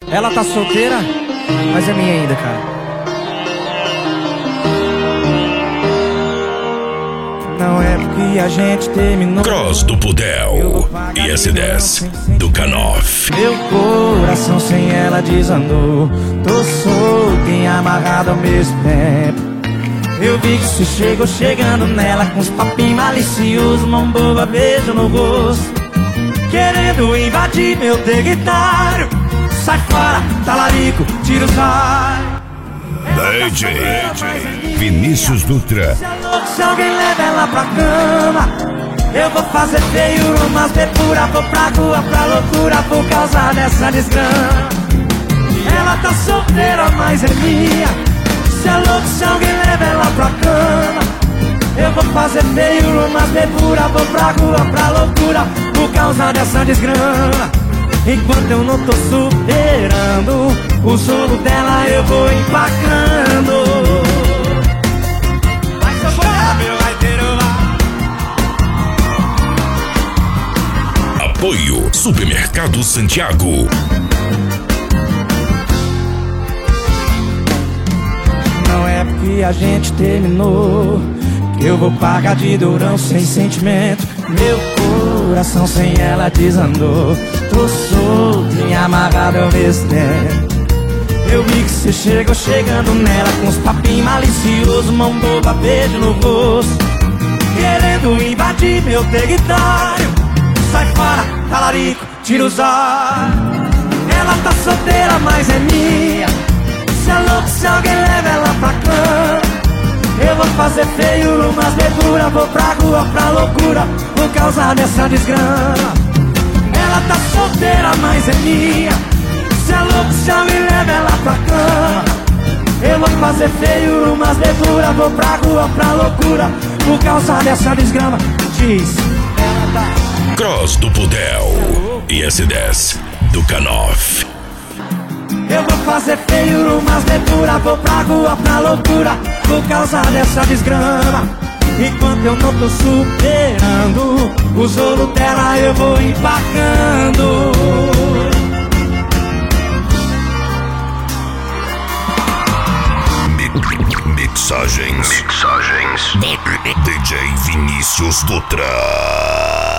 Ela tá solteira, mas é minha ainda, cara. Não é porque a gente terminou. Cross do Pudel e S10 do Canoff. Meu coração sem ela desandou. Tô solto e amarrado ao mesmo tempo. Eu vi que você chegou chegando nela com os papinhos maliciosos, mão boba, beijo no rosto, querendo invadir meu território. Sai fora, talarico, tira os raios. DJ Vinícius Dutra. Se é louco, se alguém leva ela pra cama, eu vou fazer feio, umas depura, vou pra rua, pra loucura, por causa dessa desgrama. Ela tá solteira, mas é minha. Se é louco, se alguém leva ela pra cama, eu vou fazer feio, umas depura, vou pra rua, pra loucura, por causa dessa desgrama. Enquanto eu não tô superando o solo dela, eu vou empacando. Vai sofrer, meu gaiteiro, vai. Apoio Supermercado Santiago. Não é porque a gente terminou que eu vou pagar de durão sem sentimento. Meu coração sem ela desandou. Tô solto e amarrado ao mesmo tempo. Eu vi que você chegou chegando nela com os papinhos maliciosos, mão boba, beijo no rosto, querendo invadir meu território. Sai fora, talarico, tira os olhos. Ela tá solteira, mas é minha. Se é louco, se alguém leva ela pra cama, eu vou fazer feio, umas verdura, vou pra rua, pra loucura, por causa dessa desgrama. Ela tá solteira, mas é minha. Se é louco, se alguém leva ela pra cama, eu vou fazer feio, umas verdura, vou pra rua, pra loucura, por causa dessa desgrama. Diz, ela tá. Cross do Pudel e S10 do Canoff. Eu vou fazer feio, umas verdura, vou pra rua, pra loucura, por causa dessa desgrama. Enquanto eu não tô superando o solo dela, eu vou empacando. Mixagens DJ Vinícius Dutra.